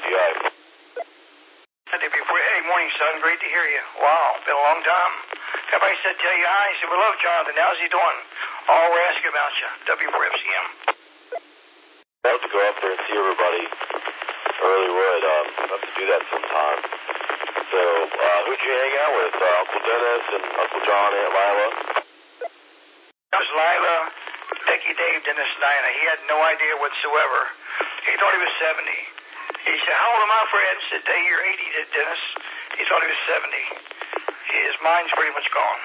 W4FDI. Hey, morning, son. Great to hear you. Wow, been a long time. Everybody said tell you hi. I said, we love Jonathan. How's he doing? Oh, we're asking about you. W4FCM. I'd love to go up there and see everybody. I really would. I'd love to do that sometime. So, who'd you hang out with? Uncle Dennis and Uncle John, Aunt Lila? That was Lila, Becky, Dave, Dennis, Dinah. He had no idea whatsoever. He thought he was 70. He said, how old am I, Fred? I said, you're 80, Dennis. He thought he was 70. His mind's pretty much gone.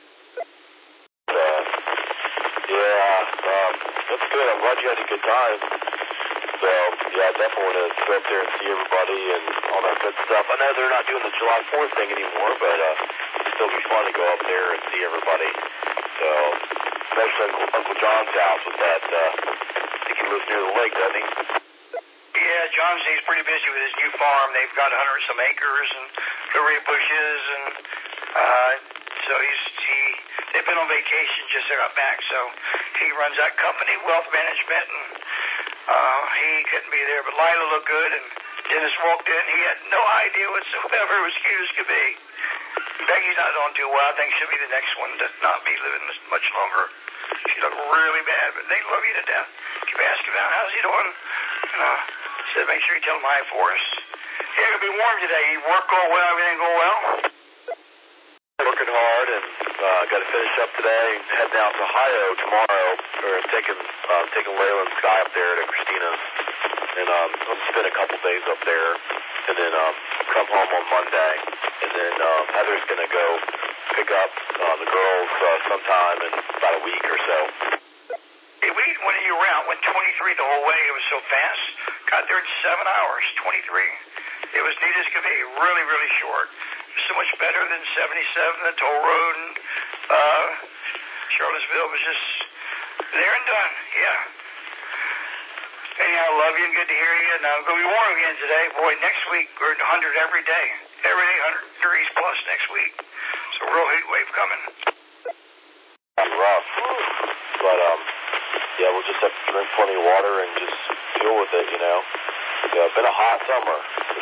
That's good. I'm glad you had a good time. So, yeah, I definitely want to go up there and see everybody and all that good stuff. I know they're not doing the July 4th thing anymore, but it'd still be fun to go up there and see everybody. So, especially Uncle John's house with that. I think he lives near the lake, doesn't he? Yeah, he's pretty busy with his new farm. They've got 100 some acres and blueberry bushes, and so they've been on vacation, just got back. So he runs that company, Wealth Management, and he couldn't be there. But Lila looked good, and Dennis walked in. He had no idea whatsoever. It was cute as could be. Becky's not doing too well. I think she'll be the next one to not be living much longer. She looked really bad, but they love you to death. Keep asking about how's he doing. Said make sure you tell him hi for us. Yeah, it'll be warm today. You work going well? Everything going well? Working hard, and got to finish up today. Head down to Ohio tomorrow. Or taking Layla and Sky up there to Christina's, and I'll spend a couple days up there, and then come home on Monday, and then Heather's gonna go pick up the girls sometime in about a week or so. Hey, when you were out, went 23 the whole way. It was so fast. Got there in 7 hours, 23. It was neat as could be. Really, really short. So much better than 77, the toll road, and Charlottesville was just there and done. Yeah. Anyhow, I love you and good to hear you. And it's going to be warm again today. Boy, next week we're at 100 every day. Every day 100 degrees plus next week. So real heat wave coming. Rough. But, yeah, we'll just have to drink plenty of water and just deal with it, you know. Yeah, it's been a hot summer.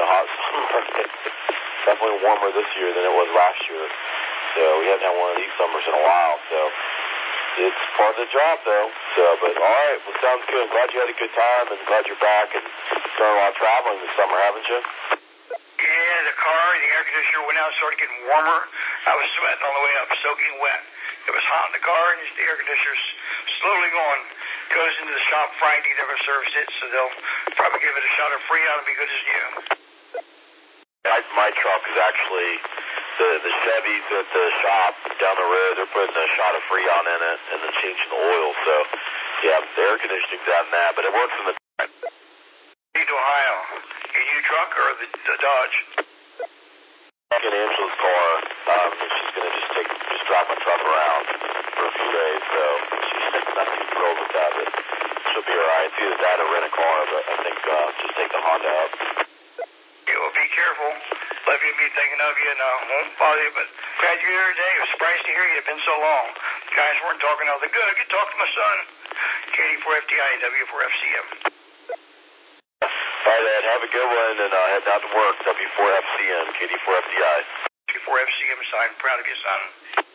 Definitely warmer this year than it was last year. So we haven't had one of these summers in a while. So it's part of the job, though. So, but all right, well, sounds good. I'm glad you had a good time and glad you're back and done a lot of traveling this summer, haven't you? Yeah, the car, the air conditioner went out, started getting warmer. I was sweating on the way up, soaking wet. It was hot in the car, and the air conditioner's slowly going. Goes into the shop. Friday, never serviced it, so they'll probably give it a shot of Freon and be good as new. My truck is actually the Chevys at the shop down the road. They're putting a shot of Freon in it and then changing the oil. So, yeah, the air conditioning's on that, but it works in the time. To Ohio. Your new truck or the Dodge? In Angela's car, she's going to just drive my truck around for a few days, so she's not too thrilled with that, but she'll be alright. It's either that or rent a car, but I think just take the Honda up. Yeah, well, be careful. Love you and me thinking of you, and won't bother you, but glad you're here today. I was surprised to hear you. It's been so long. The guys weren't talking all the good. I could talk to my son. KD4FDI and W4FCM. All right, Ed, have a good one, and head out to work. W4FCM, KD4FDI. W4FCM sign. Proud of you, son.